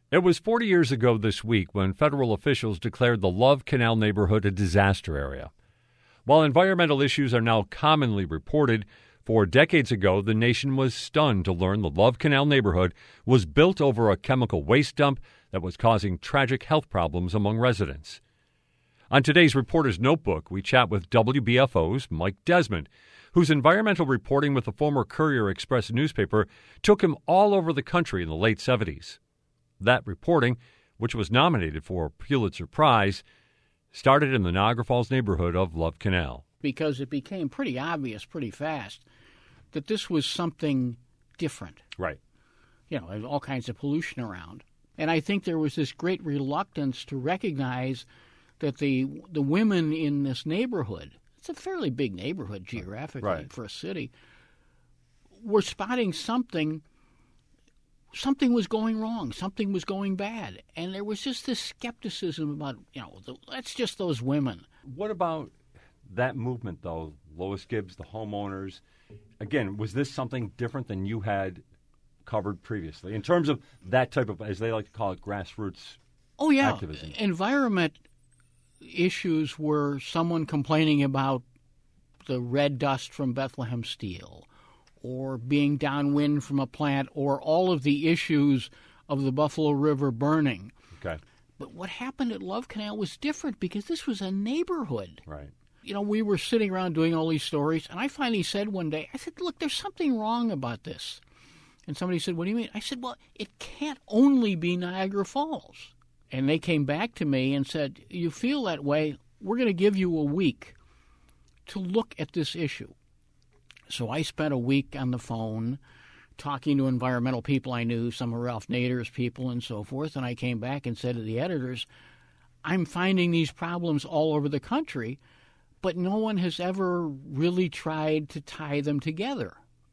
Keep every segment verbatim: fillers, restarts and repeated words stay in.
It was forty years ago this week when federal officials declared the Love Canal neighborhood a disaster area. While environmental issues are now commonly reported, four decades ago the nation was stunned to learn the Love Canal neighborhood was built over a chemical waste dump that was causing tragic health problems among residents. On today's Reporter's Notebook, we chat with W B F O's Mike Desmond, whose environmental reporting with the former Courier Express newspaper took him all over the country in the late seventies. That reporting, which was nominated for a Pulitzer Prize, started in the Niagara Falls neighborhood of Love Canal. Because it became pretty obvious pretty fast that this was something different. Right. You know, there's all kinds of pollution around. And I think there was this great reluctance to recognize that the the women in this neighborhood, it's a fairly big neighborhood geographically right. for a city, were spotting something. Something was going wrong. Something was going bad. And there was just this skepticism about, you know, the, that's just those women. What about that movement, though? Lois Gibbs, the homeowners. Again, was this something different than you had covered previously in terms of that type of, as they like to call it, grassroots oh, yeah. activism? Environment issues were someone complaining about the red dust from Bethlehem Steel, or being downwind from a plant, or all of the issues of the Buffalo River burning. Okay. But what happened at Love Canal was different because this was a neighborhood. Right. You know, we were sitting around doing all these stories, and I finally said one day, I said, look, there's something wrong about this. And somebody said, what do you mean? I said, well, it can't only be Niagara Falls. And they came back to me and said, you feel that way, we're going to give you a week to look at this issue. So I spent a week on the phone talking to environmental people I knew, some of Ralph Nader's people and so forth, and I came back and said to the editors, I'm finding these problems all over the country, but no one has ever really tried to tie them together.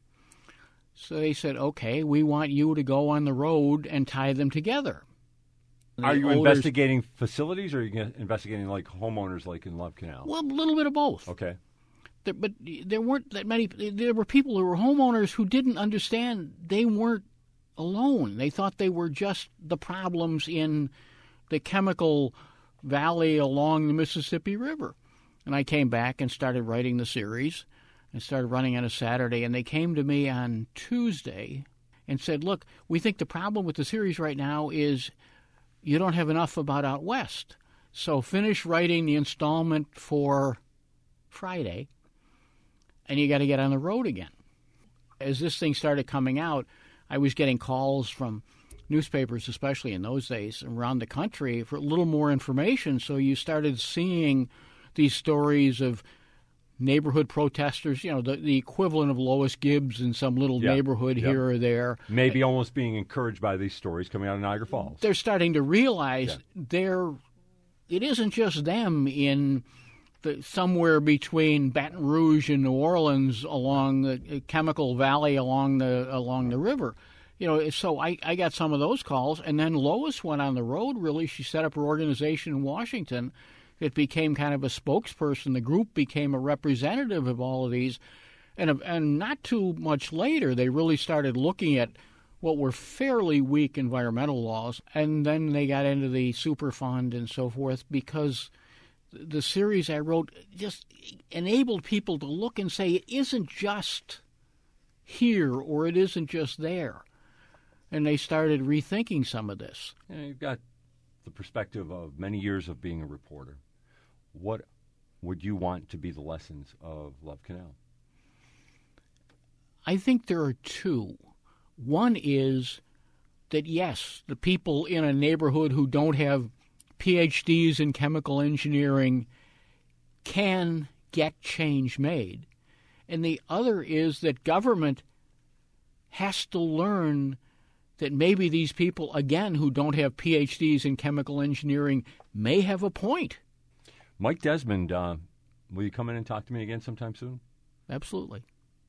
So they said, okay, we want you to go on the road and tie them together. Are The you owners- investigating facilities, or are you investigating like homeowners like in Love Canal? Well, a little bit of both. Okay. There, but there weren't that many. There were people who were homeowners who didn't understand they weren't alone. They thought they were just the problems in the chemical valley along the Mississippi River. And I came back and started writing the series and started running on a Saturday. And they came to me on Tuesday and said, look, we think the problem with the series right now is you don't have enough about out west. So finish writing the installment for Friday, and you got to get on the road again. As this thing started coming out, I was getting calls from newspapers, especially in those days, around the country for a little more information. So you started seeing these stories of neighborhood protesters, you know, the, the equivalent of Lois Gibbs in some little yeah. neighborhood yep. here or there. Maybe almost being encouraged by these stories coming out of Niagara Falls. They're starting to realize yeah. they're, it isn't just them in the, somewhere between Baton Rouge and New Orleans along the Chemical Valley along the along the river. You know, so I, I got some of those calls, and then Lois went on the road, really. She set up her organization in Washington. It became kind of a spokesperson. The group became a representative of all of these. And, and not too much later, they really started looking at what were fairly weak environmental laws, and then they got into the Superfund and so forth, because the series I wrote just enabled people to look and say, it isn't just here or it isn't just there. And they started rethinking some of this. Yeah, you've got the perspective of many years of being a reporter. What would you want to be the lessons of Love Canal? I think there are two. One is that, yes, the people in a neighborhood who don't have P H Ds in chemical engineering can get change made. And the other is that government has to learn that maybe these people, again, who don't have P H Ds in chemical engineering may have a point. Mike Desmond, uh, will you come in and talk to me again sometime soon? Absolutely.